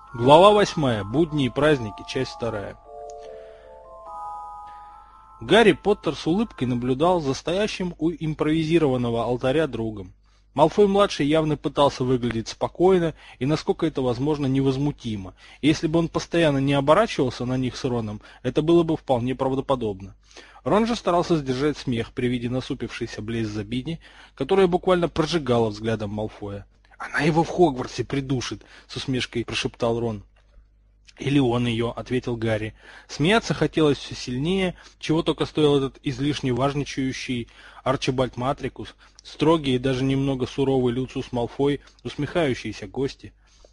Глава 8. Будни и праздники. Часть 2. Гарри Поттер с улыбкой наблюдал за стоящим у импровизированного алтаря другом. Малфой-младший явно пытался выглядеть спокойно и, насколько это возможно, невозмутимо. И если бы он постоянно не оборачивался на них с Роном, это было бы вполне правдоподобно. Рон же старался сдержать смех при виде насупившейся Блейз-Забини, которая буквально прожигала взглядом Малфоя. «Она его в Хогвартсе придушит!» — с усмешкой прошептал Рон. «Или он ее», — ответил Гарри. Смеяться хотелось все сильнее, чего только стоил этот излишне важничающий Арчибальд Матрикус, строгий и даже немного суровый Люциус Малфой, усмехающиеся гости.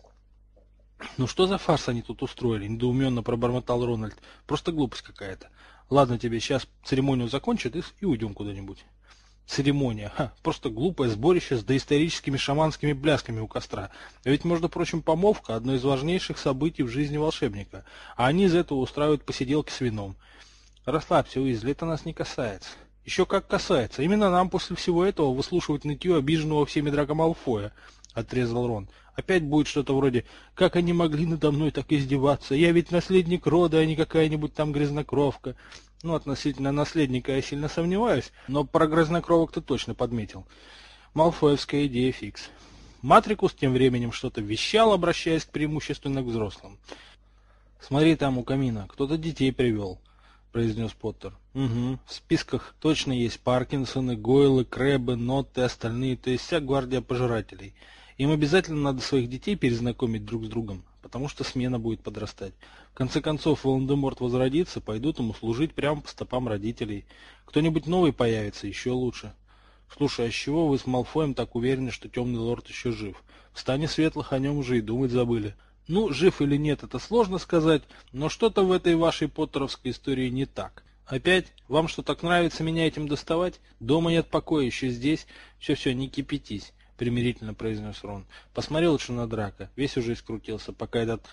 «Ну что за фарс они тут устроили?» — недоуменно пробормотал Рональд. «Просто глупость какая-то. Ладно тебе, сейчас церемонию закончат и уйдем куда-нибудь». Церемония. Просто глупое сборище с доисторическими шаманскими блясками у костра. А ведь, между прочим, помолвка – одно из важнейших событий в жизни волшебника. А они из этого устраивают посиделки с вином. Расслабься, Уизли, это нас не касается. Еще как касается. Именно нам после всего этого выслушивать нытье обиженного всеми Драко Малфоя, отрезал Рон. Опять будет что-то вроде «Как они могли надо мной так издеваться? Я ведь наследник рода, а не какая-нибудь там грязнокровка». Ну, относительно наследника я сильно сомневаюсь, но про грязнокровок ты точно подметил. Малфоевская идея фикс. Матрикус тем временем что-то вещал, обращаясь преимущественно к взрослым. «Смотри там у камина, кто-то детей привел», — произнес Поттер. «Угу, в списках точно есть Паркинсоны, Гойлы, Крэбы, Нотты, остальные, то есть вся гвардия пожирателей. Им обязательно надо своих детей перезнакомить друг с другом, потому что смена будет подрастать. В конце концов, Волан-де-Морт возродится, пойдут ему служить прямо по стопам родителей. Кто-нибудь новый появится, еще лучше. Слушай, а с чего вы с Малфоем так уверены, что Темный Лорд еще жив? В стане светлых о нем уже и думать забыли. Ну, жив или нет, это сложно сказать, но что-то в этой вашей поттеровской истории не так. Опять? Вам что, так нравится меня этим доставать? Дома нет покоя, еще здесь. Все-все, не кипятись. — примирительно произнес Рон. Посмотри лучше на Драко. Весь уже искрутился, пока этот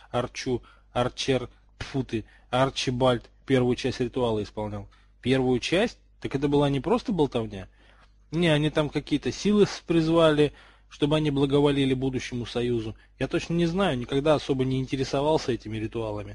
Арчибальд первую часть ритуала исполнял. Первую часть? Так это была не просто болтовня? Не, они там какие-то силы призвали, чтобы они благоволили будущему союзу. Я точно не знаю, никогда особо не интересовался этими ритуалами.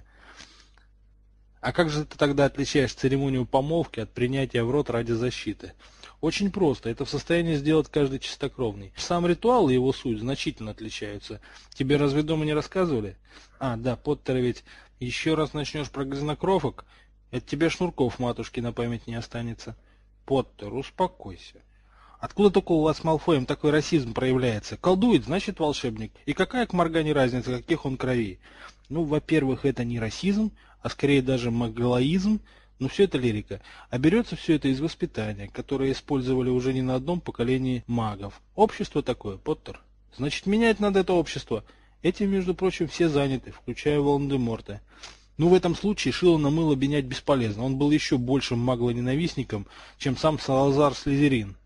А как же ты тогда отличаешь церемонию помолвки от принятия в рот ради защиты? Очень просто, это в состоянии сделать каждый чистокровный. Сам ритуал и его суть значительно отличаются. Тебе разве дома не рассказывали? А, да, Поттер, ведь еще раз начнешь про грязнокровок, от тебя шнурков матушки на память не останется. Поттер, успокойся. Откуда только у вас с Малфоем такой расизм проявляется? Колдует, значит волшебник. И какая к Моргане разница, каких он крови? Ну, во-первых, это не расизм, а скорее даже маглоизм. Но все это лирика. А берется все это из воспитания, которое использовали уже не на одном поколении магов. Общество такое, Поттер. Значит, менять надо это общество. Этим, между прочим, все заняты, включая Волан-де-Морта. Ну, в этом случае шило на мыло менять бесполезно. Он был еще большим маглоненавистником, чем сам Салазар Слизерин.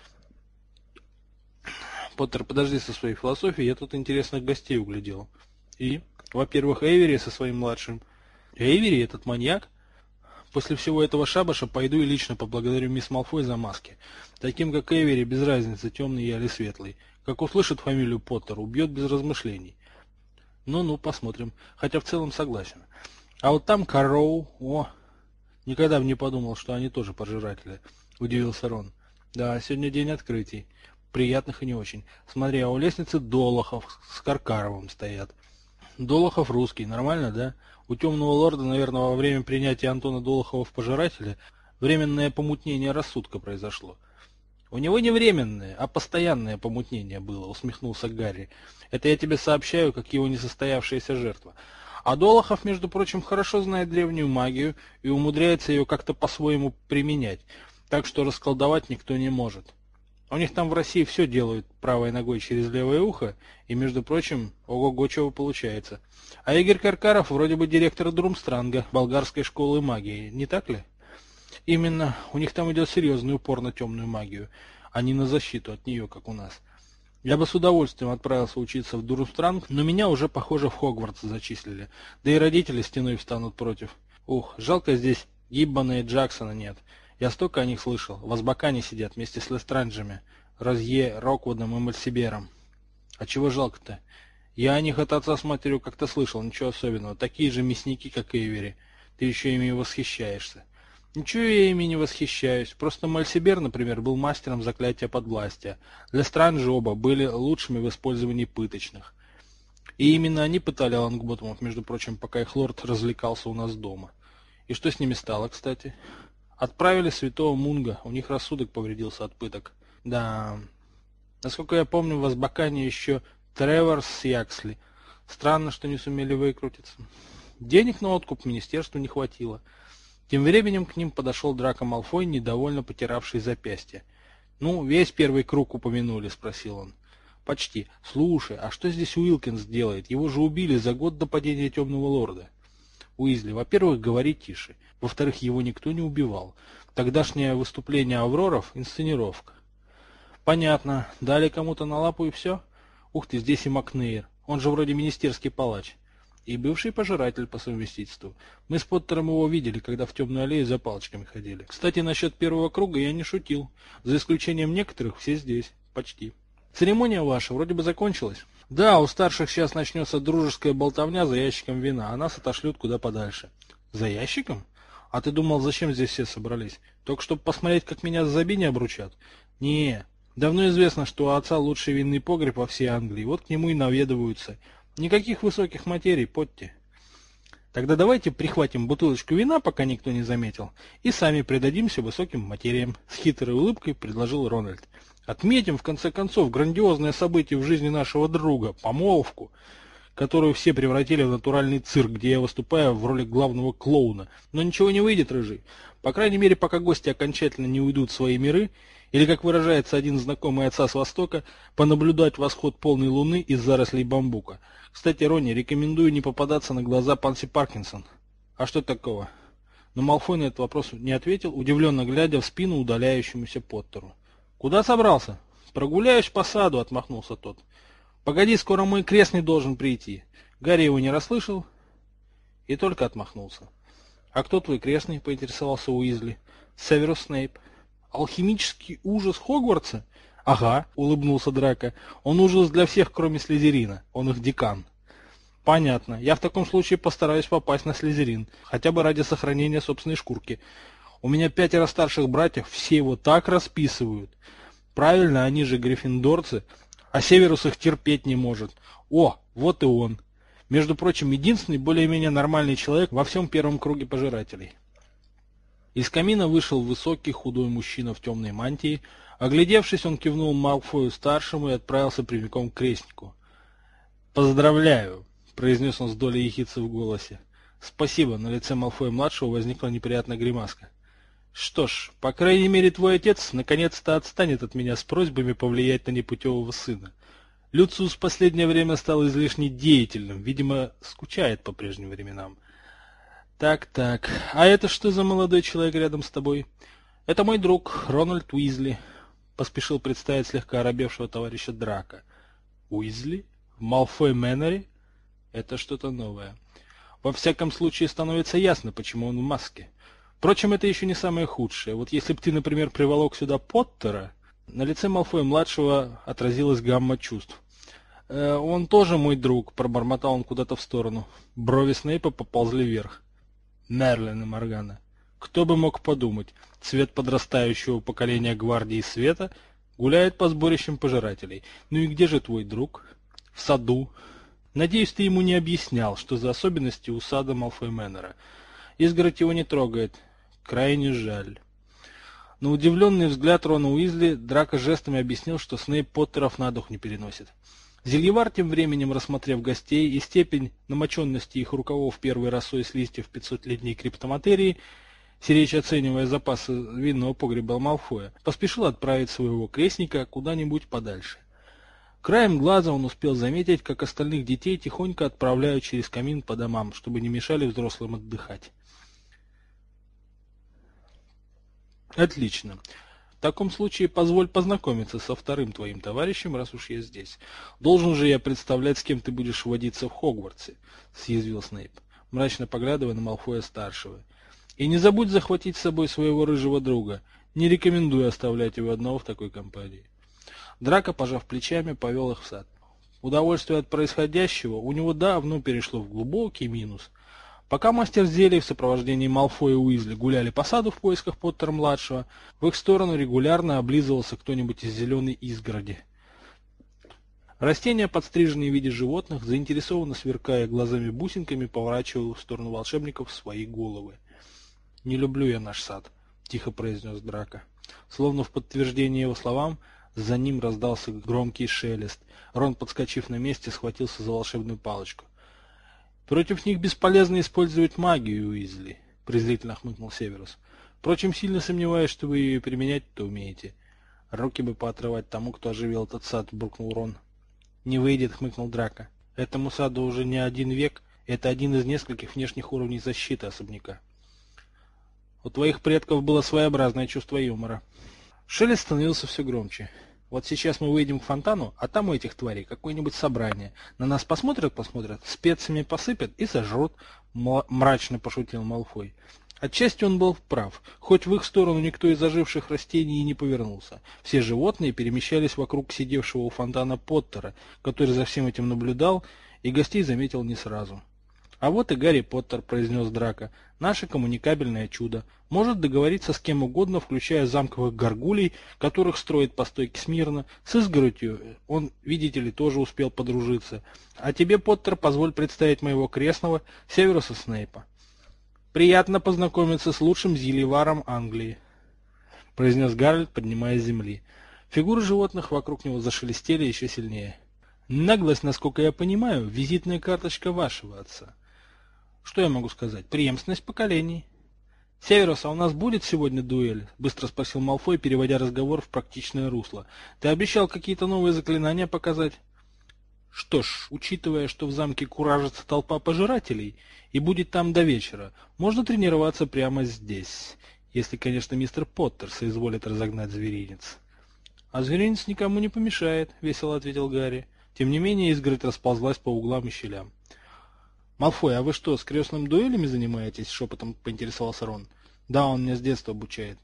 Поттер, подожди со своей философией, я тут интересных гостей углядел. И, во-первых, Эйвери со своим младшим. Эйвери, этот маньяк? После всего этого шабаша пойду и лично поблагодарю мисс Малфой за маски. Таким, как Эйвери, без разницы, темный я или светлый. Как услышит фамилию Поттер, убьет без размышлений. Ну-ну, посмотрим. Хотя в целом согласен. А вот там Карроу. О, никогда бы не подумал, что они тоже пожиратели. Удивился Рон. Да, сегодня день открытий. Приятных и не очень. Смотри, а у лестницы Долохов с Каркаровым стоят. Долохов русский, нормально, да? У Темного Лорда, наверное, во время принятия Антона Долохова в пожирателя временное помутнение рассудка произошло. У него не временное, а постоянное помутнение было, усмехнулся Гарри. Это я тебе сообщаю, как его несостоявшаяся жертва. А Долохов, между прочим, хорошо знает древнюю магию и умудряется ее как-то по-своему применять, так что расколдовать никто не может. У них там в России все делают правой ногой через левое ухо, и, между прочим, ого-го чего получается. А Игорь Каркаров вроде бы директор Друмстранга, болгарской школы магии, не так ли? Именно, у них там идет серьезный упор на темную магию, а не на защиту от нее, как у нас. Я бы с удовольствием отправился учиться в Друмстранг, но меня уже, похоже, в Хогвартс зачислили, да и родители стеной встанут против. Ух, жалко здесь Гиббона и Джексона нет. Я столько о них слышал. В Азбакане сидят вместе с Лестранджами, Розье, Роквудом и Мальсибером. А чего жалко-то? Я о них от отца с матерью как-то слышал, ничего особенного. Такие же мясники, как Эйвери. Ты еще ими восхищаешься. Ничего я ими не восхищаюсь. Просто Мальсибер, например, был мастером заклятия подвластия. Лестрандж оба были лучшими в использовании пыточных. И именно они пытали лонгботтомов, между прочим, пока их лорд развлекался у нас дома. И что с ними стало, кстати? Отправили святого Мунга, у них рассудок повредился от пыток. Да, насколько я помню, в Азбакане еще Тревор с Яксли. Странно, что не сумели выкрутиться. Денег на откуп министерству не хватило. Тем временем к ним подошел Драко Малфой, недовольно потиравший запястье. «Ну, весь первый круг упомянули?» — спросил он. «Почти. Слушай, а что здесь Уилкинс делает? Его же убили за год до падения Темного Лорда». Уизли, во-первых, говори тише. Во-вторых, его никто не убивал. Тогдашнее выступление Авроров — инсценировка. Понятно. Дали кому-то на лапу и все? Ух ты, здесь и Макнейр. Он же вроде министерский палач. И бывший пожиратель по совместительству. Мы с Поттером его видели, когда в темную аллею за палочками ходили. Кстати, насчет первого круга я не шутил. За исключением некоторых, все здесь. Почти. Церемония ваша вроде бы закончилась. Да, у старших сейчас начнется дружеская болтовня за ящиком вина, а нас отошлют куда подальше. За ящиком? А ты думал, зачем здесь все собрались? Только чтобы посмотреть, как меня с Забини обручат? Не, давно известно, что у отца лучший винный погреб во всей Англии, вот к нему и наведываются. Никаких высоких материй, Потти. Тогда давайте прихватим бутылочку вина, пока никто не заметил, и сами предадимся высоким материям, с хитрой улыбкой предложил Рональд. Отметим, в конце концов, грандиозное событие в жизни нашего друга, помолвку, которую все превратили в натуральный цирк, где я выступаю в роли главного клоуна. Но ничего не выйдет, рыжий. По крайней мере, пока гости окончательно не уйдут в свои миры, или, как выражается один знакомый отца с Востока, понаблюдать восход полной луны из зарослей бамбука. Кстати, Ронни, рекомендую не попадаться на глаза Панси Паркинсон. А что такого? Но Малфой на этот вопрос не ответил, удивленно глядя в спину удаляющемуся Поттеру. «Куда собрался?» «Прогуляюсь по саду», — отмахнулся тот. «Погоди, скоро мой крестный должен прийти». Гарри его не расслышал и только отмахнулся. «А кто твой крестный?» — поинтересовался Уизли. «Северус Снейп». «Алхимический ужас Хогвартса?» «Ага», — улыбнулся Драко. «Он ужас для всех, кроме Слизерина. Он их декан». «Понятно. Я в таком случае постараюсь попасть на Слизерин, хотя бы ради сохранения собственной шкурки. У меня 5 старших братьев, все его так расписывают. Правильно, они же гриффиндорцы, а Северус их терпеть не может. О, вот и он. Между прочим, единственный более-менее нормальный человек во всем первом круге пожирателей». Из камина вышел высокий худой мужчина в темной мантии. Оглядевшись, он кивнул Малфою-старшему и отправился прямиком к крестнику. «Поздравляю», — произнес он с долей ехидцы в голосе. «Спасибо», — на лице Малфоя-младшего возникла неприятная гримаска. «Что ж, по крайней мере, твой отец наконец-то отстанет от меня с просьбами повлиять на непутевого сына. Люциус в последнее время стал излишне деятельным, видимо, скучает по прежним временам. Так, а это что за молодой человек рядом с тобой?» «Это мой друг, Рональд Уизли», — поспешил представить слегка оробевшего товарища Драко. «Уизли? В Малфой Мэннере? Это что-то новое. Во всяком случае, становится ясно, почему он в маске. Впрочем, это еще не самое худшее. Вот если бы ты, например, приволок сюда Поттера...» На лице Малфоя-младшего отразилась гамма чувств. «Он тоже мой друг», — пробормотал он куда-то в сторону. Брови Снейпа поползли вверх. «Мерлин и Моргана. Кто бы мог подумать, цвет подрастающего поколения Гвардии Света гуляет по сборищам пожирателей. Ну и где же твой друг?» «В саду. Надеюсь, ты ему не объяснял, что за особенности у сада Малфой Мэннера. Изгородь его не трогает. Крайне жаль». На удивленный взгляд Рона Уизли Драко жестами объяснил, что Снейп Поттеров на дух не переносит. Зельевар, тем временем, рассмотрев гостей и степень намоченности их рукавов первой росой с листьев 500-летней криптоматерии, сиречь оценивая запасы винного погреба Малфоя, поспешил отправить своего крестника куда-нибудь подальше. Краем глаза он успел заметить, как остальных детей тихонько отправляют через камин по домам, чтобы не мешали взрослым отдыхать. «Отлично. В таком случае позволь познакомиться со вторым твоим товарищем, раз уж я здесь. Должен же я представлять, с кем ты будешь водиться в Хогвартсе», — съязвил Снейп, мрачно поглядывая на Малфоя-старшего. «И не забудь захватить с собой своего рыжего друга. Не рекомендую оставлять его одного в такой компании». Драко, пожав плечами, повел их в сад. Удовольствие от происходящего у него давно перешло в глубокий минус. Пока мастер зелий в сопровождении Малфоя и Уизли гуляли по саду в поисках Поттера-младшего, в их сторону регулярно облизывался кто-нибудь из зеленой изгороди. Растения, подстриженные в виде животных, заинтересованно сверкая глазами-бусинками, поворачивали в сторону волшебников свои головы. «Не люблю я наш сад», — тихо произнес Драко. Словно в подтверждение его словам, за ним раздался громкий шелест. Рон, подскочив на месте, схватился за волшебную палочку. «Против них бесполезно использовать магию, Уизли», — презрительно хмыкнул Северус. «Впрочем, сильно сомневаюсь, что вы ее применять-то умеете». «Руки бы поотрывать тому, кто оживил этот сад», — буркнул Рон. «Не выйдет», — хмыкнул Драко. «Этому саду уже не 1 век, это один из нескольких внешних уровней защиты особняка. У твоих предков было своеобразное чувство юмора». Шелест становился все громче. «Вот сейчас мы выйдем к фонтану, а там у этих тварей какое-нибудь собрание. На нас посмотрят, специями посыпят и сожрут», — мрачно пошутил Малфой. Отчасти он был прав, хоть в их сторону никто из оживших растений и не повернулся. Все животные перемещались вокруг сидевшего у фонтана Поттера, который за всем этим наблюдал, и гостей заметил не сразу. «А вот и Гарри Поттер», — произнес Драко, — «наше коммуникабельное чудо. Может договориться с кем угодно, включая замковых горгулей, которых строит по стойке смирно, с изгородью. Он, видите ли, тоже успел подружиться. А тебе, Поттер, позволь представить моего крестного Северуса Снейпа». «Приятно познакомиться с лучшим зельеваром Англии», — произнес Гарольд, поднимаясь с земли. Фигуры животных вокруг него зашелестели еще сильнее. «Наглость, насколько я понимаю, визитная карточка вашего отца». «Что я могу сказать? Преемственность поколений». «Северус, а у нас будет сегодня дуэль?» — быстро спросил Малфой, переводя разговор в практичное русло. «Ты обещал какие-то новые заклинания показать?» «Что ж, учитывая, что в замке куражится толпа пожирателей и будет там до вечера, можно тренироваться прямо здесь, если, конечно, мистер Поттер соизволит разогнать зверинец». «А зверинец никому не помешает», — весело ответил Гарри. Тем не менее, изгородь расползлась по углам и щелям. «Малфой, а вы что, с крестным дуэлями занимаетесь?» — шепотом поинтересовался Рон. «Да, он меня с детства обучает».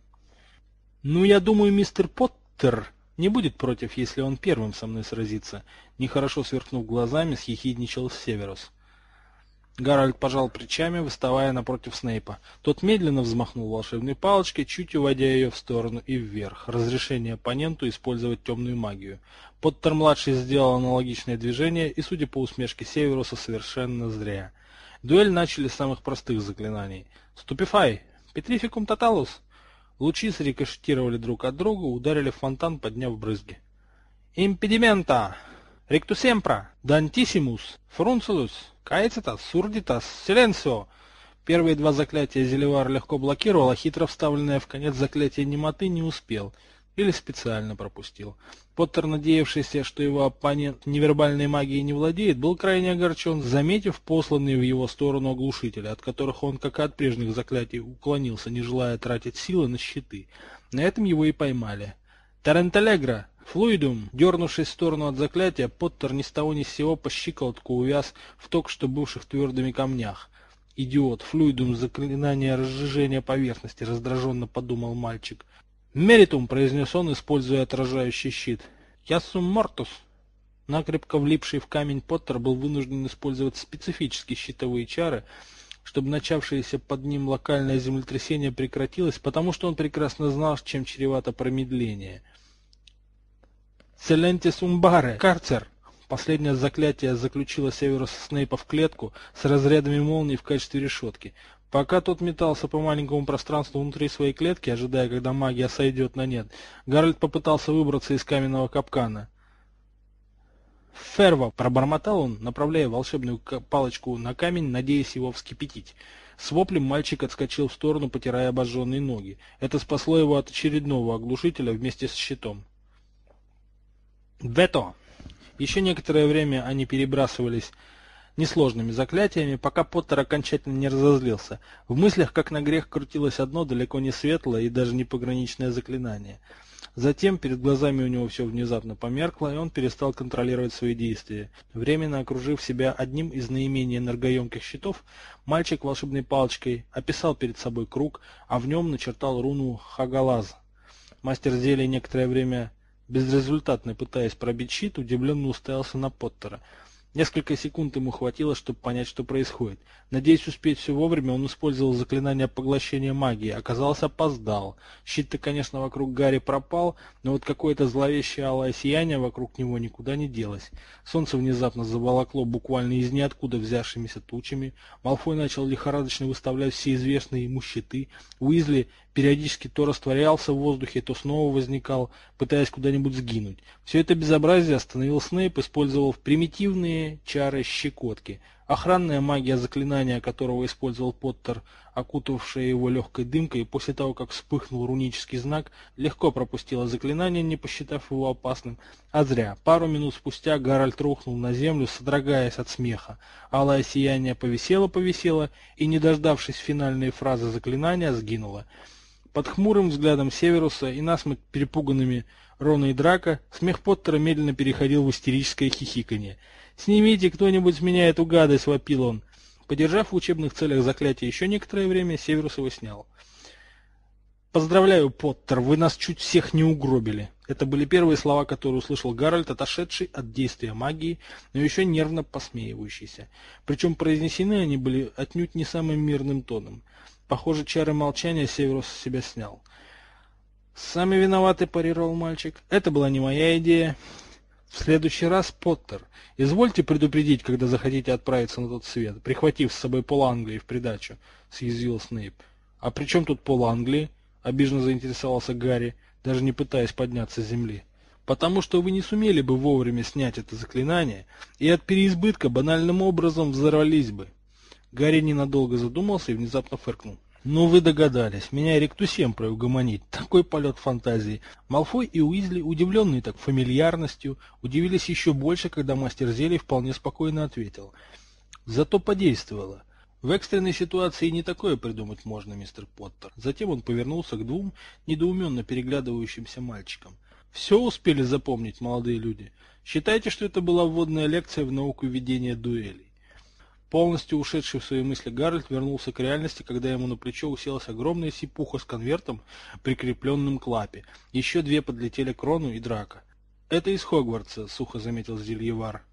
«Ну, я думаю, мистер Поттер не будет против, если он первым со мной сразится», — нехорошо сверкнув глазами, съехидничал Северус. Гарольд пожал плечами, выставая напротив Снейпа. Тот медленно взмахнул волшебной палочкой, чуть уводя ее в сторону и вверх. Разрешение оппоненту использовать темную магию. Поттер-младший сделал аналогичное движение, и, судя по усмешке Северуса, совершенно зря. Дуэль начали с самых простых заклинаний. «Ступифай! Петрификум тоталус!» Лучи срикошетировали друг от друга, ударили в фонтан, подняв брызги. «Импедимента! Ректусемпра! Дантиссимус! Фрунцелус! Каэцитас! Сурдитас! Силенсио!» Первые 2 заклятия Зельевар легко блокировал, а хитро вставленное в конец заклятие немоты не успел. Или специально пропустил. Поттер, надеявшийся, что его оппонент невербальной магией не владеет, был крайне огорчен, заметив посланные в его сторону оглушители, от которых он, как и от прежних заклятий, уклонился, не желая тратить силы на щиты. На этом его и поймали. «Таренталегра! Флуидум!» Дернувшись в сторону от заклятия, Поттер ни с того ни с сего по щиколотку увяз в только что бывших твердыми камнях. «Идиот! Флуидум — заклинание разжижения поверхности!» — раздраженно подумал мальчик. «Меритум», — произнес он, используя отражающий щит. «Яссум мортус». Накрепко влипший в камень Поттер был вынужден использовать специфические щитовые чары, чтобы начавшееся под ним локальное землетрясение прекратилось, потому что он прекрасно знал, чем чревато промедление. «Селентис умбаре! Карцер!» Последнее заклятие заключило Северуса Снейпа в клетку с разрядами молний в качестве решетки. Пока тот метался по маленькому пространству внутри своей клетки, ожидая, когда магия сойдет на нет, Гарольд попытался выбраться из каменного капкана. «Ферва!» — пробормотал он, направляя волшебную палочку на камень, надеясь его вскипятить. С воплем мальчик отскочил в сторону, потирая обожженные ноги. Это спасло его от очередного оглушителя вместе с щитом. «Вето!» Еще некоторое время они перебрасывались несложными заклятиями, пока Поттер окончательно не разозлился. В мыслях, как на грех, крутилось одно далеко не светлое и даже не пограничное заклинание. Затем перед глазами у него все внезапно померкло, и он перестал контролировать свои действия. Временно окружив себя одним из наименее энергоемких щитов, мальчик волшебной палочкой описал перед собой круг, а в нем начертал руну Хагалаз. Мастер зелий некоторое время безрезультатно пытаясь пробить щит, удивленно уставился на Поттера. Несколько секунд ему хватило, чтобы понять, что происходит. Надеясь успеть все вовремя, он использовал заклинание поглощения магии. Оказалось, опоздал. Щит-то, конечно, вокруг Гарри пропал, но вот какое-то зловещее алое сияние вокруг него никуда не делось. Солнце внезапно заволокло буквально из ниоткуда взявшимися тучами. Малфой начал лихорадочно выставлять все известные ему щиты. Уизли периодически то растворялся в воздухе, то снова возникал, пытаясь куда-нибудь сгинуть. Все это безобразие остановил Снейп, использовав примитивные чары щекотки. Охранная магия заклинания, которого использовал Поттер, окутавшая его легкой дымкой, после того, как вспыхнул рунический знак, легко пропустила заклинание, не посчитав его опасным. А зря. Пару минут спустя Гарольд рухнул на землю, содрогаясь от смеха. Алое сияние повисело и, не дождавшись финальной фразы заклинания, сгинуло. Под хмурым взглядом Северуса и насмерть перепуганными Рона и Драко смех Поттера медленно переходил в истерическое хихиканье. «Снимите кто-нибудь с меня эту гадость!» — вопил он. Подержав в учебных целях заклятие еще некоторое время, Северус его снял. «Поздравляю, Поттер, вы нас чуть всех не угробили!» Это были первые слова, которые услышал Гарольд, отошедший от действия магии, но еще нервно посмеивающийся. Причем произнесены они были отнюдь не самым мирным тоном. Похоже, чары молчания Северус с себя снял. «Сами виноваты», — парировал мальчик. «Это была не моя идея. В следующий раз, Поттер, извольте предупредить, когда захотите отправиться на тот свет, прихватив с собой пол-Англии в придачу», — съязвил Снейп. «А при чем тут пол-Англии?» — обиженно заинтересовался Гарри, даже не пытаясь подняться с земли. «Потому что вы не сумели бы вовремя снять это заклинание, и от переизбытка банальным образом взорвались бы». Гарри ненадолго задумался и внезапно фыркнул. «Ну вы догадались, меня ректусемпрой угомонить, такой полет фантазии». Малфой и Уизли, удивленные так фамильярностью, удивились еще больше, когда мастер зелий вполне спокойно ответил. «Зато подействовало. В экстренной ситуации не такое придумать можно, мистер Поттер». Затем он повернулся к двум недоуменно переглядывающимся мальчикам. «Все успели запомнить, молодые люди? Считайте, что это была вводная лекция в науку ведения дуэлей». Полностью ушедший в свои мысли Гарольд вернулся к реальности, когда ему на плечо уселась огромная сипуха с конвертом, прикрепленным к лапе. Еще две подлетели к Рону и Драко. «Это из Хогвартса», — сухо заметил Зельевар.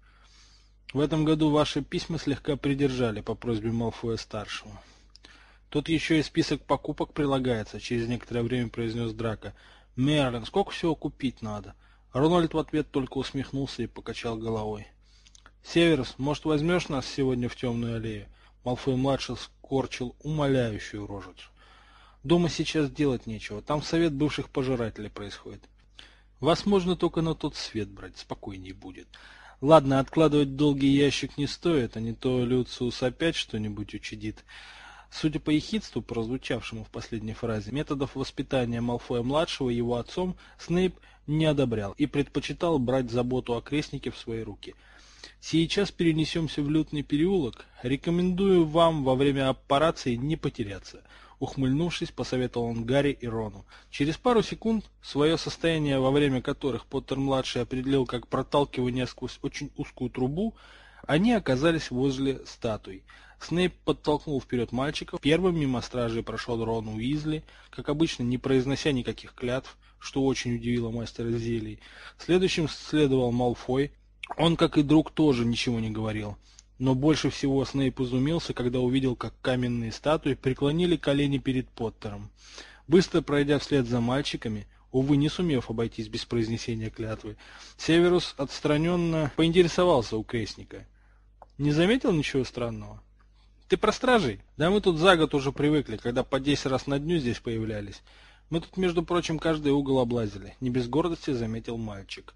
«В этом году ваши письма слегка придержали по просьбе Малфоя-старшего». «Тут еще и список покупок прилагается», — через некоторое время произнес Драко. «Мерлин, сколько всего купить надо?» Рональд в ответ только усмехнулся и покачал головой. «Северус, может, возьмешь нас сегодня в темную аллею?» Малфой-младший скорчил умоляющую рожицу. «Дома сейчас делать нечего, там совет бывших пожирателей происходит. Вас можно только на тот свет брать, спокойней будет. Ладно, откладывать долгий ящик не стоит, а не то Люциус опять что-нибудь учудит». Судя по ехидству, прозвучавшему в последней фразе, методов воспитания Малфоя-младшего его отцом Снейп не одобрял и предпочитал брать заботу о крестнике в свои руки. «Сейчас перенесемся в Лютный переулок. Рекомендую вам во время операции не потеряться», — ухмыльнувшись, посоветовал он Гарри и Рону. Через пару секунд, свое состояние во время которых Поттер-младший определил как проталкивание сквозь очень узкую трубу, они оказались возле статуи. Снейп подтолкнул вперед мальчиков. Первым мимо стражей прошел Рон Уизли, как обычно, не произнося никаких клятв, что очень удивило мастера зелий. Следующим следовал Малфой. Он, как и друг, тоже ничего не говорил. Но больше всего Снейп изумился, когда увидел, как каменные статуи преклонили колени перед Поттером. Быстро пройдя вслед за мальчиками, увы, не сумев обойтись без произнесения клятвы, Северус отстраненно поинтересовался у крестника. «Не заметил ничего странного?» «Ты про стражей? Да мы тут за год уже привыкли, когда по 10 раз на дню здесь появлялись. Мы тут, между прочим, каждый угол облазили», — не без гордости заметил мальчик.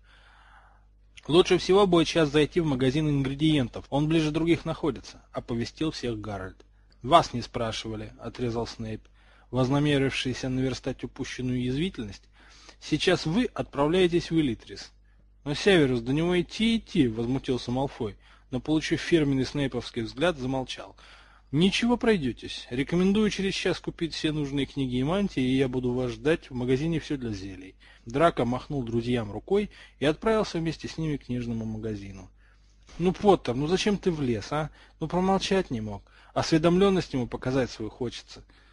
«Лучше всего будет сейчас зайти в магазин ингредиентов, он ближе других находится», — оповестил всех Гарольд. «Вас не спрашивали», — отрезал Снейп, вознамерившийся наверстать упущенную язвительность. «Сейчас вы отправляетесь в Элитрис». «Но, Северус, до него идти», — возмутился Малфой, но, получив фирменный снейповский взгляд, замолчал. «Ничего, пройдетесь. Рекомендую через час купить все нужные книги и мантии, и я буду вас ждать в магазине «Все для зелий». Драко махнул друзьям рукой и отправился вместе с ними к книжному магазину. «Ну, Поттер, ну зачем ты влез, а? Ну, промолчать не мог. Осведомленность ему показать свою хочется».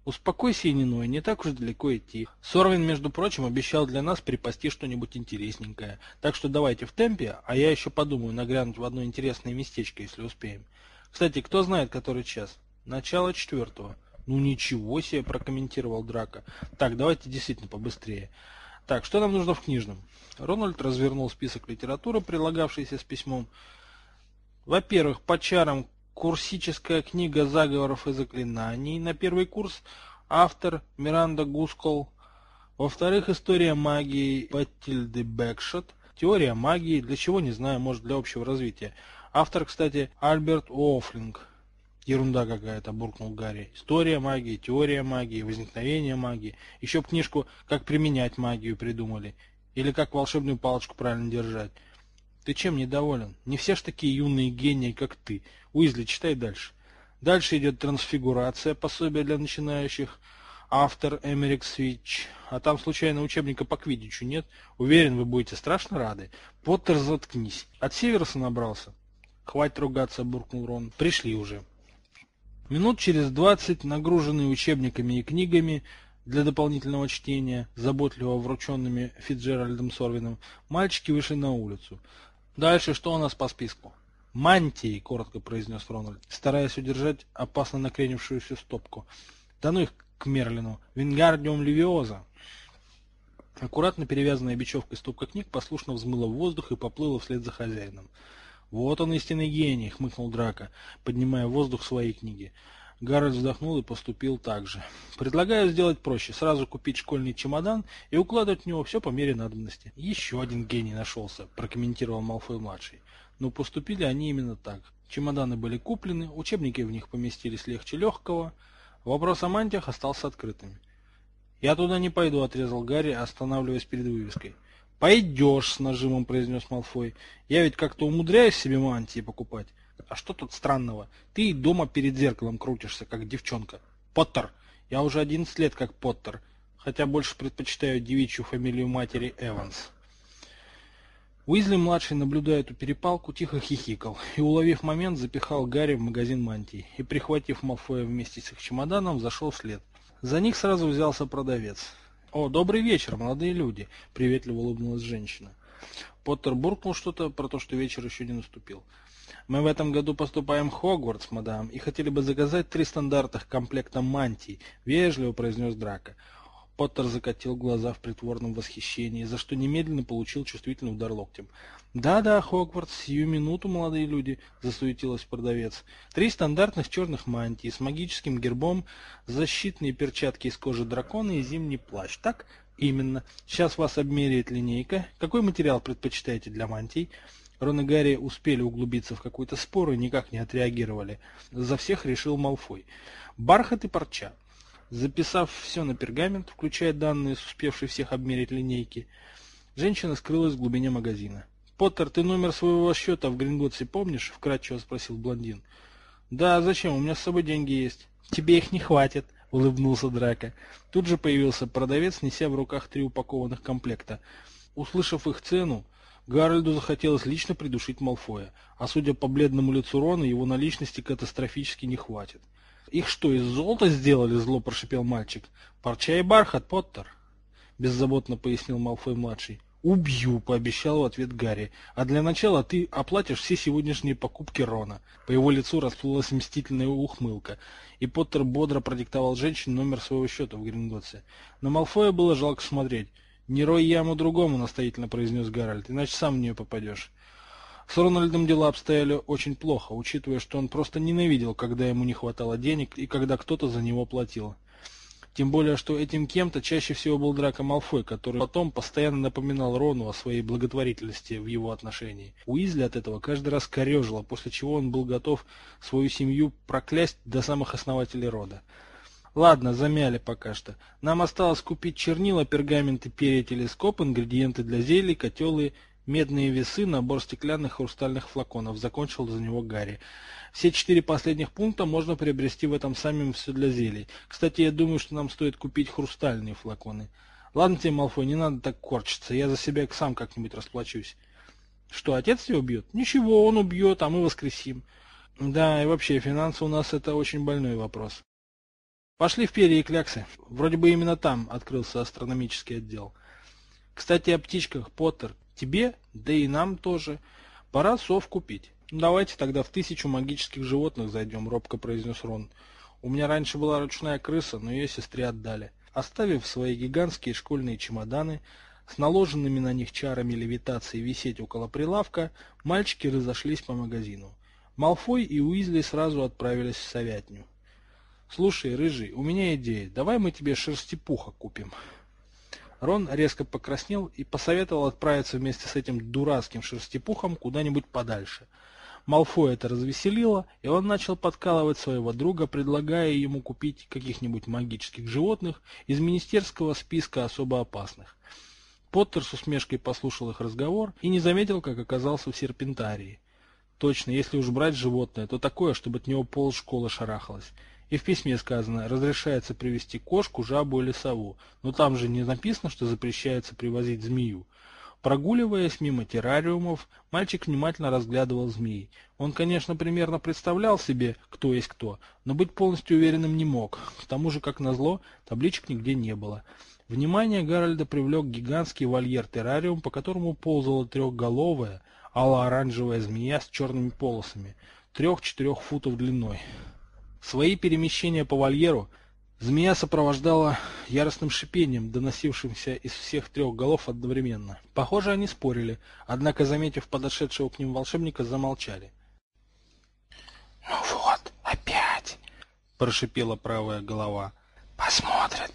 Успокойся, Ининой, не так уж далеко идти. Сорвин, между прочим, обещал для нас припасти что-нибудь интересненькое. Так что давайте в темпе, а я еще подумаю нагрянуть в одно интересное местечко, если успеем. Кстати, кто знает, который час? Начало 4. Ну ничего себе, прокомментировал Драко. Так, давайте действительно побыстрее. Так, что нам нужно в книжном? Рональд развернул список литературы, прилагавшийся с письмом. Во-первых, по чарам курсическая книга заговоров и заклинаний на первый курс, автор Миранда Гускол. Во-вторых, история магии Батильды Бэкшот, теория магии, для чего не знаю, может для общего развития. Автор, кстати, Альберт Уофлинг. Ерунда какая-то, буркнул Гарри. История магии, теория магии, возникновение магии. Еще б книжку «Как применять магию» придумали. Или «Как волшебную палочку правильно держать». Ты чем недоволен? Не все ж такие юные гении, как ты. Уизли, читай дальше. Дальше идет трансфигурация, пособие для начинающих. Автор Эмерик Свитч. А там случайно учебника по квиддичу нет? Уверен, вы будете страшно рады. Поттер, заткнись. От Северса набрался? Хватит ругаться, буркнул Рон. Пришли уже. Минут через 20, нагруженные учебниками и книгами для дополнительного чтения, заботливо врученными Фицджеральдом Сорвином, мальчики вышли на улицу. Дальше что у нас по списку? Мантии, коротко произнес Рональд, стараясь удержать опасно накренившуюся стопку. Да ну их к Мерлину. Вингардиум Левиоза. Аккуратно перевязанная бечевкой стопка книг послушно взмыла в воздух и поплыла вслед за хозяином. Вот он, истинный гений, хмыкнул Драко, поднимая в воздух свои книги. Гарольд вздохнул и поступил так же. Предлагаю сделать проще. Сразу купить школьный чемодан и укладывать в него все по мере надобности. Еще один гений нашелся, прокомментировал Малфой-младший. Но поступили они именно так. Чемоданы были куплены, учебники в них поместились легче легкого. Вопрос о мантиях остался открытым. «Я туда не пойду», — отрезал Гарри, останавливаясь перед вывеской. «Пойдешь», — с нажимом произнес Малфой. «Я ведь как-то умудряюсь себе мантии покупать. А что тут странного? Ты и дома перед зеркалом крутишься, как девчонка. Поттер! Я уже 11 лет как Поттер, хотя больше предпочитаю девичью фамилию матери Эванс». Уизли-младший, наблюдая эту перепалку, тихо хихикал и, уловив момент, запихал Гарри в магазин мантий и, прихватив Малфоя вместе с их чемоданом, зашел вслед. За них сразу взялся продавец. «О, добрый вечер, молодые люди!» — приветливо улыбнулась женщина. Поттер буркнул что-то про то, что вечер еще не наступил. «Мы в этом году поступаем в Хогвартс, мадам, и хотели бы заказать 3 стандартных комплекта мантий», — вежливо произнес Драко. Поттер закатил глаза в притворном восхищении, за что немедленно получил чувствительный удар локтем. «Да-да, Хогвартс, сию минуту, молодые люди», — засуетилась продавец. 3 стандартных черных мантии с магическим гербом, защитные перчатки из кожи дракона и зимний плащ. Так? Именно. Сейчас вас обмеряет линейка. Какой материал предпочитаете для мантий?» Рон и Гарри успели углубиться в какой-то спор и никак не отреагировали. За всех решил Малфой. «Бархат и парча». Записав все на пергамент, включая данные с успевшей всех обмерить линейки, женщина скрылась в глубине магазина. «Поттер, ты номер своего счета в Гринготтсе помнишь?» — вкратчиво спросил блондин. «Да, зачем? У меня с собой деньги есть». «Тебе их не хватит», — улыбнулся Драко. Тут же появился продавец, неся в руках 3 упакованных комплекта. Услышав их цену, Гарольду захотелось лично придушить Малфоя, а судя по бледному лицу Рона, его наличности катастрофически не хватит. «Их что, из золота сделали?» — зло прошипел мальчик. «Парча и бархат, Поттер», — беззаботно пояснил Малфой-младший. «Убью», — пообещал в ответ Гарри. «А для начала ты оплатишь все сегодняшние покупки Рона». По его лицу расплылась мстительная ухмылка, и Поттер бодро продиктовал женщине номер своего счета в Гринготтсе. На Малфоя было жалко смотреть. «Не рой яму другому», — настоятельно произнес Гарольд, — «иначе сам в нее попадешь». С Рональдом дела обстояли очень плохо, учитывая, что он просто ненавидел, когда ему не хватало денег и когда кто-то за него платил. Тем более, что этим кем-то чаще всего был Драко Малфой, который потом постоянно напоминал Рону о своей благотворительности в его отношении. Уизли от этого каждый раз корежило, после чего он был готов свою семью проклясть до самых основателей рода. Ладно, замяли пока что. Нам осталось купить чернила, пергамент и перья, телескоп, ингредиенты для зелий, котелы, медные весы, набор стеклянных хрустальных флаконов. Закончил за него Гарри. Все 4 последних пункта можно приобрести в этом самом все для зелий. Кстати, я думаю, что нам стоит купить хрустальные флаконы. Ладно тебе, Малфой, не надо так корчиться. Я за себя сам как-нибудь расплачусь. Что, отец тебя убьет? Ничего, он убьет, а мы воскресим. Да, и вообще, финансы у нас это очень больной вопрос. Пошли в перья и кляксы. Вроде бы именно там открылся астрономический отдел. Кстати, о птичках, Поттер. Тебе, да и нам тоже, пора сов купить. Давайте тогда в 1000 магических животных зайдем, робко произнес Рон. У меня раньше была ручная крыса, но ее сестре отдали. Оставив свои гигантские школьные чемоданы, с наложенными на них чарами левитации висеть около прилавка, мальчики разошлись по магазину. Малфой и Уизли сразу отправились в совятню. «Слушай, Рыжий, у меня идея. Давай мы тебе шерстепуха купим». Рон резко покраснел и посоветовал отправиться вместе с этим дурацким шерстепухом куда-нибудь подальше. Малфой это развеселило, и он начал подкалывать своего друга, предлагая ему купить каких-нибудь магических животных из министерского списка особо опасных. Поттер с усмешкой послушал их разговор и не заметил, как оказался в серпентарии. Точно, если уж брать животное, то такое, чтобы от него полшколы шарахалось. И в письме сказано, разрешается привезти кошку, жабу или сову, но там же не написано, что запрещается привозить змею. Прогуливаясь мимо террариумов, мальчик внимательно разглядывал змей. Он, конечно, примерно представлял себе, кто есть кто, но быть полностью уверенным не мог. К тому же, как назло, табличек нигде не было. Внимание Гарольда привлек гигантский вольер-террариум, по которому ползала трехголовая, ало-оранжевая змея с черными полосами, 3-4 футов длиной. Свои перемещения по вольеру змея сопровождала яростным шипением, доносившимся из всех 3 голов одновременно. Похоже, они спорили, однако, заметив подошедшего к ним волшебника, замолчали. «Ну вот, опять!» – прошипела правая голова. «Посмотрит,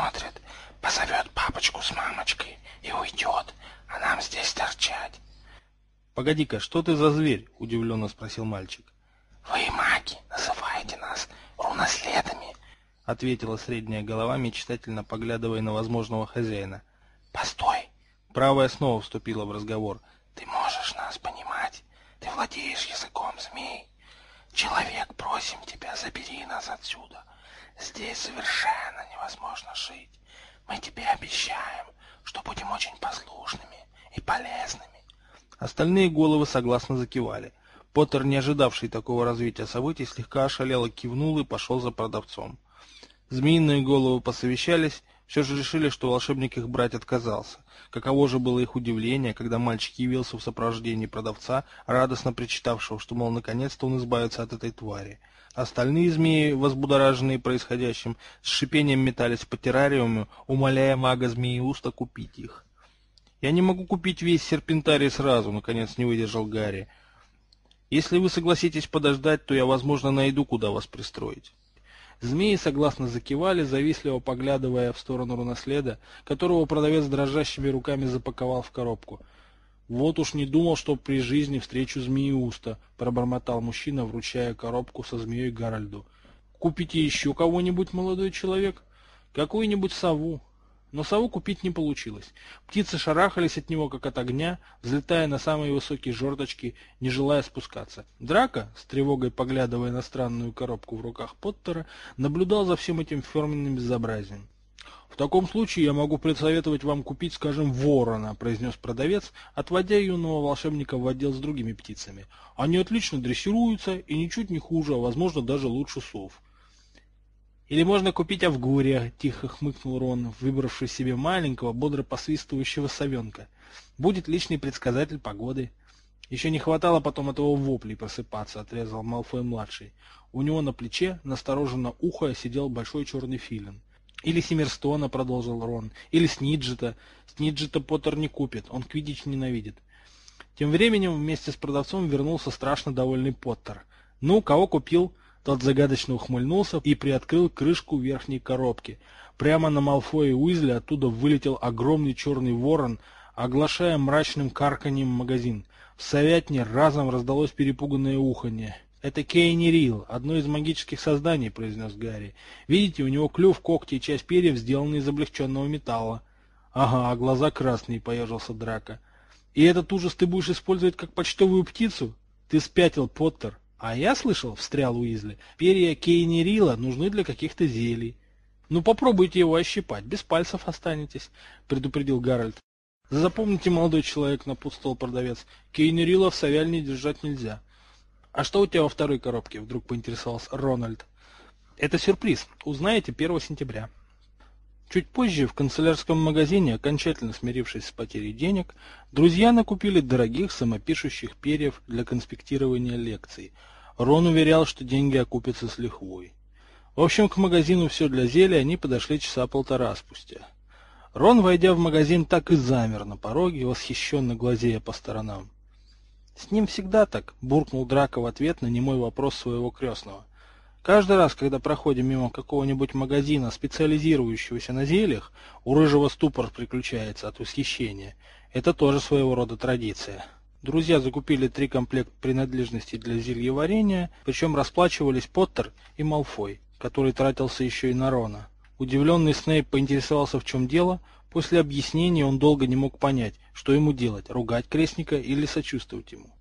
позовет папочку с мамочкой и уйдет, а нам здесь торчать». «Погоди-ка, что ты за зверь?» – удивленно спросил мальчик. «Вы, маги, называете нас руноследами», — ответила средняя голова, мечтательно поглядывая на возможного хозяина. «Постой!» Правая снова вступила в разговор. «Ты можешь нас понимать? Ты владеешь языком змей. Человек, просим тебя, забери нас отсюда. Здесь совершенно невозможно жить. Мы тебе обещаем, что будем очень послушными и полезными». Остальные головы согласно закивали. Поттер, не ожидавший такого развития событий, слегка ошалело кивнул и пошел за продавцом. Змеиные головы посовещались, все же решили, что волшебник их брать отказался. Каково же было их удивление, когда мальчик явился в сопровождении продавца, радостно причитавшего, что, мол, наконец-то он избавится от этой твари. Остальные змеи, возбудораженные происходящим, с шипением метались по террариуму, умоляя мага-змеиуста купить их. «Я не могу купить весь серпентарий сразу», — наконец не выдержал Гарри. «Если вы согласитесь подождать, то я, возможно, найду, куда вас пристроить». Змеи согласно закивали, завистливо поглядывая в сторону руноследа, которого продавец дрожащими руками запаковал в коробку. «Вот уж не думал, что при жизни встречу змеиуста», — пробормотал мужчина, вручая коробку со змеей Гарольду. «Купите еще кого-нибудь, молодой человек? Какую-нибудь сову?» Но сову купить не получилось. Птицы шарахались от него, как от огня, взлетая на самые высокие жердочки, не желая спускаться. Драко, с тревогой поглядывая на странную коробку в руках Поттера, наблюдал за всем этим фирменным безобразием. «В таком случае я могу присоветовать вам купить, скажем, ворона», — произнес продавец, отводя юного волшебника в отдел с другими птицами. «Они отлично дрессируются и ничуть не хуже, а возможно даже лучше сов». «Или можно купить авгурия», — тихо хмыкнул Рон, выбравший себе маленького, бодро посвистывающего совенка. «Будет личный предсказатель погоды». «Еще не хватало потом этого воплей просыпаться», — отрезал Малфой-младший. У него на плече, настороженно ухая, сидел большой черный филин. «Или Семерстона», — продолжил Рон, — «или Сниджета». Сниджета Поттер не купит, он квиддич ненавидит. Тем временем вместе с продавцом вернулся страшно довольный Поттер. «Ну, кого купил?» Тот загадочно ухмыльнулся и приоткрыл крышку верхней коробки. Прямо на Малфоя и Уизли оттуда вылетел огромный черный ворон, оглашая мрачным карканьем магазин. В совятне разом раздалось перепуганное уханье. «Это Кейнирил, одно из магических созданий», — произнес Гарри. «Видите, у него клюв, когти и часть перьев сделаны из облегченного металла». «Ага, а глаза красные», — поежился Драко. «И этот ужас ты будешь использовать как почтовую птицу? Ты спятил, Поттер». «А я слышал, — встрял Уизли, — перья Кейнирила нужны для каких-то зелий». «Ну попробуйте его ощипать, без пальцев останетесь», — предупредил Гарольд. «Запомните, молодой человек, — напутствовал продавец, — Кейнирила в совяльне держать нельзя». «А что у тебя во второй коробке?» — вдруг поинтересовался Рональд. Это сюрприз. Узнаете 1 сентября. Чуть позже в канцелярском магазине, окончательно смирившись с потерей денег, друзья накупили дорогих самопишущих перьев для конспектирования лекций. Рон уверял, что деньги окупятся с лихвой. В общем, к магазину «Все для зелья» они подошли часа полтора спустя. Рон, войдя в магазин, так и замер на пороге, восхищенно глазея по сторонам. «С ним всегда так», — буркнул Драко в ответ на немой вопрос своего крестного. «Каждый раз, когда проходим мимо какого-нибудь магазина, специализирующегося на зельях, у Рыжего ступор приключается от восхищения. Это тоже своего рода традиция». Друзья закупили 3 комплекта принадлежностей для зельеварения, причем расплачивались Поттер и Малфой, который тратился еще и на Рона. Удивленный Снейп поинтересовался, в чем дело. После объяснения он долго не мог понять, что ему делать, ругать крестника или сочувствовать ему.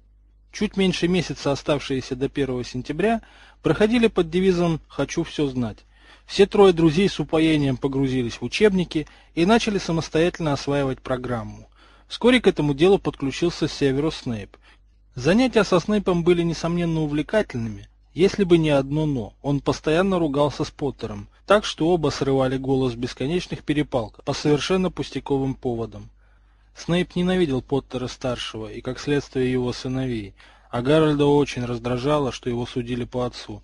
Чуть меньше месяца, оставшиеся до 1 сентября, проходили под девизом «Хочу все знать». Все 3 друзей с упоением погрузились в учебники и начали самостоятельно осваивать программу. Вскоре к этому делу подключился Северус Снейп. Занятия со Снейпом были, несомненно, увлекательными, если бы не одно «но». Он постоянно ругался с Поттером, так что оба срывали голос в бесконечных перепалках по совершенно пустяковым поводам. Снейп ненавидел Поттера-старшего и, как следствие, его сыновей, а Гарольда очень раздражало, что его судили по отцу.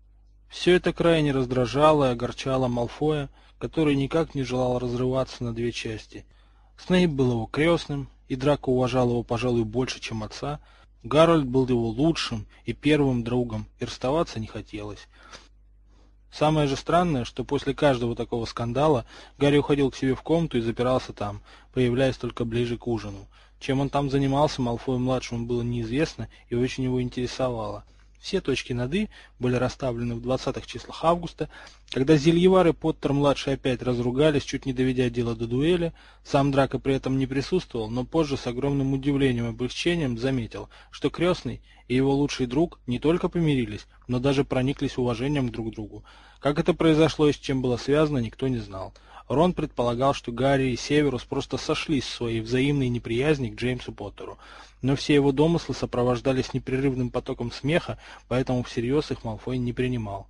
Все это крайне раздражало и огорчало Малфоя, который никак не желал разрываться на 2 части. Снейп был его крестным, и Драко уважал его, пожалуй, больше, чем отца. Гарольд был его лучшим и первым другом, и расставаться не хотелось. Самое же странное, что после каждого такого скандала Гарри уходил к себе в комнату и запирался там, появляясь только ближе к ужину. Чем он там занимался, Малфою-младшему было неизвестно и очень его интересовало. Все точки над «и» были расставлены в 20-х числах августа, когда Зельевар и Поттер-младший опять разругались, чуть не доведя дело до дуэли. Сам Драко при этом не присутствовал, но позже с огромным удивлением и облегчением заметил, что крестный и его лучший друг не только помирились, но даже прониклись уважением друг к другу. Как это произошло и с чем было связано, никто не знал. Рон предполагал, что Гарри и Северус просто сошлись в своей взаимной неприязни к Джеймсу Поттеру, но все его домыслы сопровождались непрерывным потоком смеха, поэтому всерьез их Малфой не принимал.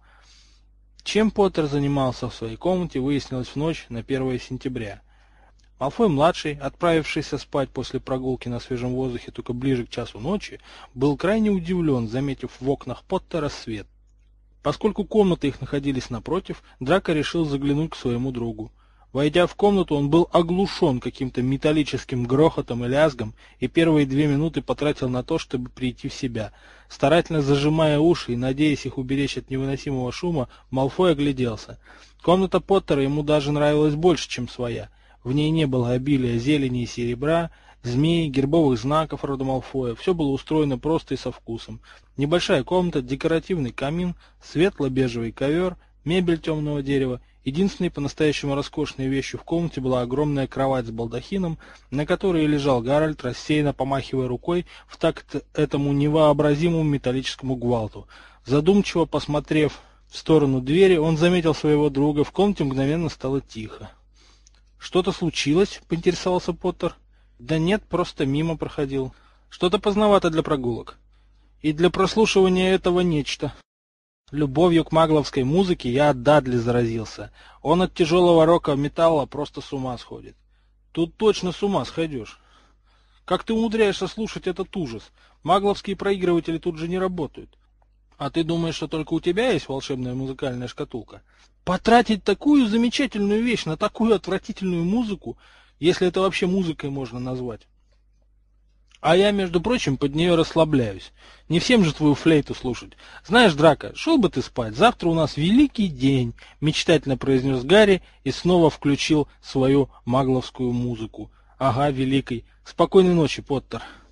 Чем Поттер занимался в своей комнате, выяснилось в ночь на 1 сентября. Малфой-младший, отправившийся спать после прогулки на свежем воздухе только ближе к часу ночи, был крайне удивлен, заметив в окнах Поттера свет. Поскольку комнаты их находились напротив, Драко решил заглянуть к своему другу. Войдя в комнату, он был оглушен каким-то металлическим грохотом и лязгом, и первые 2 минуты потратил на то, чтобы прийти в себя. Старательно зажимая уши и надеясь их уберечь от невыносимого шума, Малфой огляделся. Комната Поттера ему даже нравилась больше, чем своя. В ней не было обилия зелени и серебра, змей, гербовых знаков рода Малфоя. Все было устроено просто и со вкусом. Небольшая комната, декоративный камин, светло-бежевый ковер, мебель темного дерева. Единственной по-настоящему роскошной вещью в комнате была огромная кровать с балдахином, на которой лежал Гарольд, рассеянно помахивая рукой в такт этому невообразимому металлическому гвалту. Задумчиво посмотрев в сторону двери, он заметил своего друга. В комнате мгновенно стало тихо. «Что-то случилось?» — поинтересовался Поттер. «Да нет, просто мимо проходил. Что-то поздновато для прогулок. И для прослушивания этого нечто. Любовью к магловской музыке я от Дадли заразился. Он от тяжелого рока-металла просто с ума сходит». «Тут точно с ума сходишь. Как ты умудряешься слушать этот ужас? Магловские проигрыватели тут же не работают. А ты думаешь, что только у тебя есть волшебная музыкальная шкатулка? Потратить такую замечательную вещь на такую отвратительную музыку, если это вообще музыкой можно назвать. А я, между прочим, под нее расслабляюсь. Не всем же твою флейту слушать. Знаешь, Драко, шел бы ты спать, завтра у нас великий день, мечтательно произнес Гарри и снова включил свою магловскую музыку. Ага, великий. Спокойной ночи, Поттер.